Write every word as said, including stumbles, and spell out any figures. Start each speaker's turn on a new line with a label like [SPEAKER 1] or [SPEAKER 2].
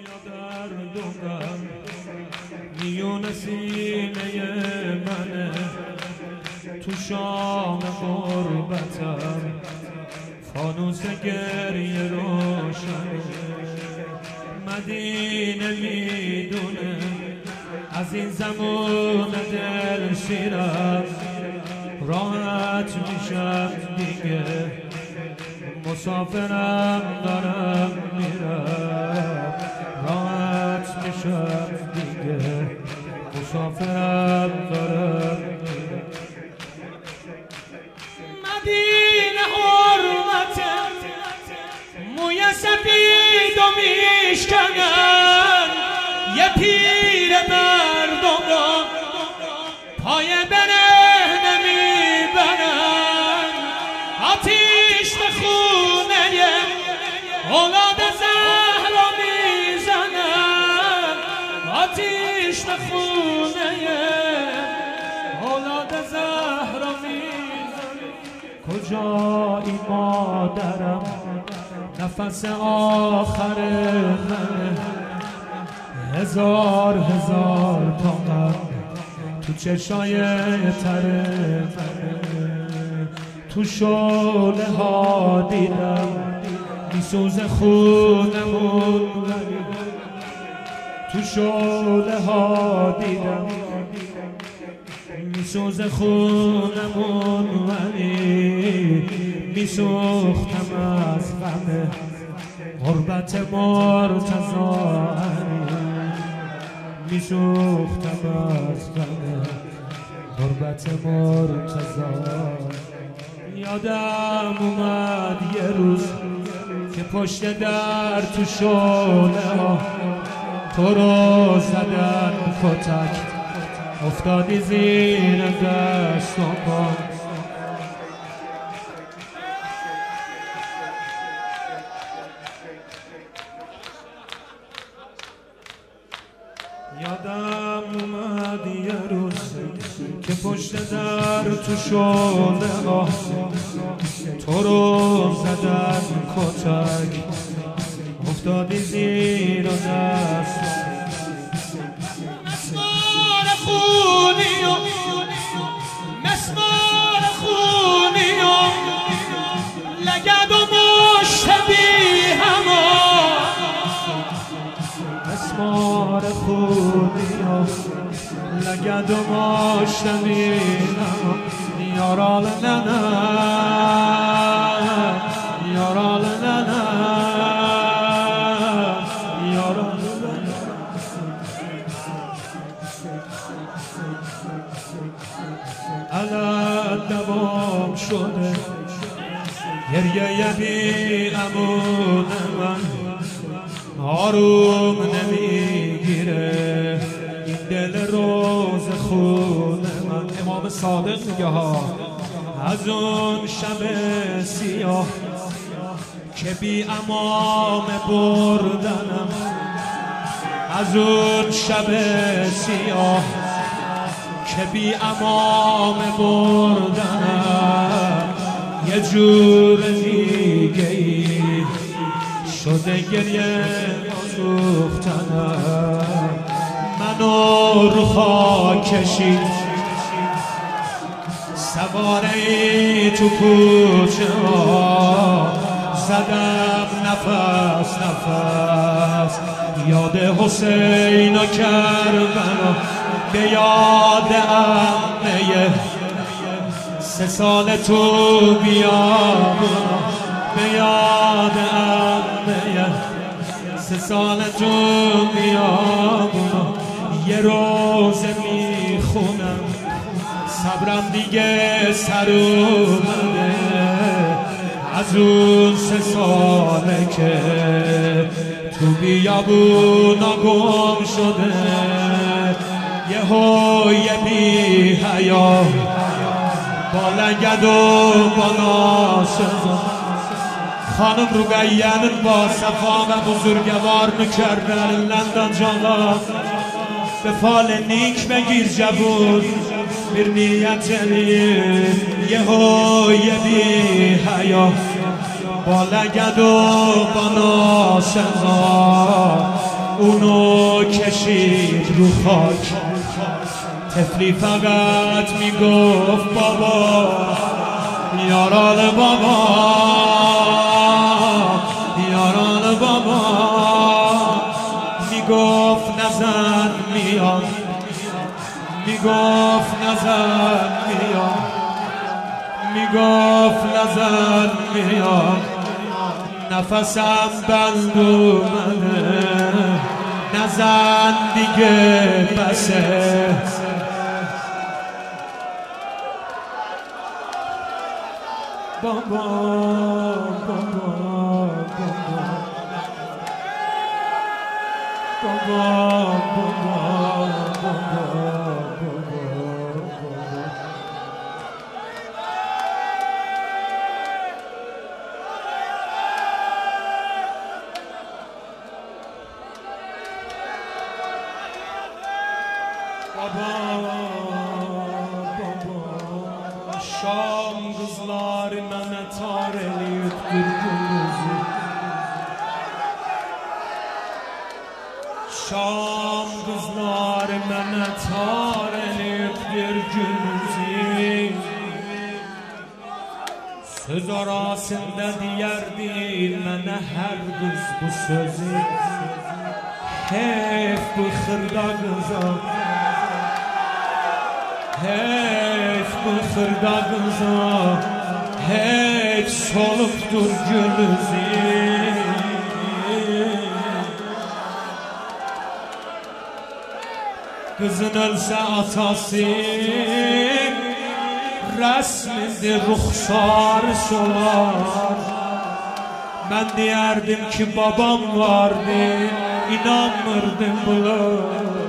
[SPEAKER 1] دردم میون سینه منه، تو شام غربتم فانوس گریه روشن. مدینه میدونه از این زمان دل شیرم، راحت میشم دیگه، مسافرم دارم میرم، راحت میشم دیگه، مسافرم دارم میرم. مدینه حرمتم، موی سفید و میشکنن، یه پیر مردم پای برهنه میبرن، آتیش به خونه اولاد زهرا میزنن، آتیش به خونه اولاد زهرا میزنن. کجایی مادرم، نفس آخر منه، هزار هزار تا غم تو چشای تر منه. تو شعله ها دیدم میسوز خونمون، تو شعله ها دیدم میسوز خونمون، ولی میسوختم از غم غربت مرتضی، میسوختم از غم غربت مرتضی. یادم اومد یه روز که پشت در تو شعله ها تو رو زدن کتک، افتادی زیر دست و پا. یادم اومد یه روز که پشت در تو شعله ها تو رو زدن کتک، افتادی زیر دست. مسمار خونی و مسمار خونی و لگد و مشتبی هما، مسمار خونی و لگد و مشتبی هما. یارال ننه یارال ننه یارال ننه. الان دوام شده گریه بی امون من، آروم نمیگیره این دل روز خون من. امام صادق میگه ها از اون شب سیاه که بی امام بردنم، از اون شب سیاه که بی امام بردنم، یه جور دیگه ای شده گریه سوختنم. منو رو خاک کشید سواره تو کوچه ها، زدم نفس نفس یاد حسین و کربلا، به یاد عمه سه سال تو بیابونا، به یاد عمه سه سال تو بیابونا. یه روز میخونم صبرم دیگه سر اومده، از اون سه ساله که تو بیابونا گم شده. یه هوی بی حیا با لگد و با ناسزا، خانم رقیه‌nin با صفا و بزرگوار میکردن لندن جانا. به فال نیک بگیر جبون bir niyetini یهوی بی حیا با لگد و با ناسزا اونو کشید رو خاک. طفلی فقط میگفت بابا، یاران بابا، یاران بابا. میگفت نزن میام، میگفت نزن میام، میگفت نزن میام. نفسم بند اومده، نزن دیگه بسه. بابا بابا بابا بابا Şam kızları Mehmet Areliyip gürbüzü. Şam kızları Mehmet Areliyip gürbüzü. Söz arasında diyerdi mənə her kız bu sözü. Hep bu xırda kıza, hep bu xırda kıza, hep soluptur gülüzü. Kızın ölse atası, resminde ruhsarı solar. Ben diyerdim ki babam vardı, inanmırdım buna.